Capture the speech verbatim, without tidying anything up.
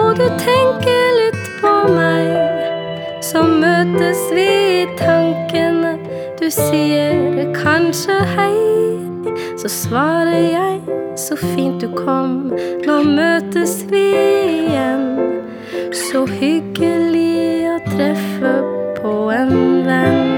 og du tenker litt på meg, så møtes vi i tankene. Du sier kanskje hei, så svarer jeg så fint du kom. Nå møtes vi igjen, så hyggelig å treffe på en venn.